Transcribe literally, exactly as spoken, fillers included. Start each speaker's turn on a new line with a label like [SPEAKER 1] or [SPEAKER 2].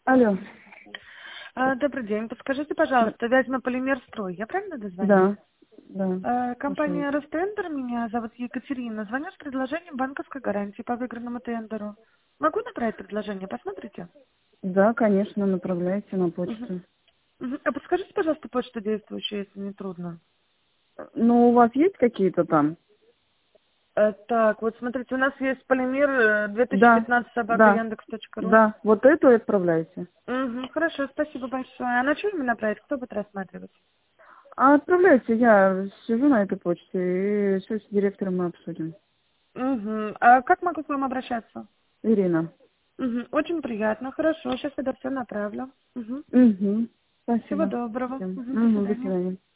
[SPEAKER 1] Алло.
[SPEAKER 2] А, Добрый день. Подскажите,
[SPEAKER 1] Да,
[SPEAKER 2] пожалуйста, Вязьма Полимерстрой. Я правильно дозвонилась?
[SPEAKER 1] да, да,
[SPEAKER 2] А,
[SPEAKER 1] слушаю.
[SPEAKER 2] Компания Ростендер, меня зовут Екатерина. Звоню с предложением банковской гарантии по выигранному тендеру. Могу направить предложение? Посмотрите.
[SPEAKER 1] Да, конечно, направляйте на
[SPEAKER 2] Мгм.
[SPEAKER 1] почту.
[SPEAKER 2] Мгм. А подскажите, пожалуйста, почту действующую, если не трудно.
[SPEAKER 1] Ну, у вас есть какие-то там?
[SPEAKER 2] Э, Так, вот смотрите, у нас есть полимер э,
[SPEAKER 1] Да,
[SPEAKER 2] две тысячи пятнадцать собака
[SPEAKER 1] да,
[SPEAKER 2] яндекс точка ру.
[SPEAKER 1] да, вот эту и отправляйте.
[SPEAKER 2] Угу, хорошо, спасибо большое. А на что именно направить? Кто будет рассматривать?
[SPEAKER 1] А отправляйте, я сижу на этой почте, и все с директором мы обсудим.
[SPEAKER 2] Угу. А как могу к вам обращаться?
[SPEAKER 1] Ирина.
[SPEAKER 2] Мгм. Очень приятно, хорошо. Сейчас я все направлю. Мгм.
[SPEAKER 1] Угу.
[SPEAKER 2] Всего
[SPEAKER 1] Спасибо.
[SPEAKER 2] доброго.
[SPEAKER 1] Всем.
[SPEAKER 2] Мгм. До
[SPEAKER 1] Угу, до
[SPEAKER 2] свидания.
[SPEAKER 1] свидания.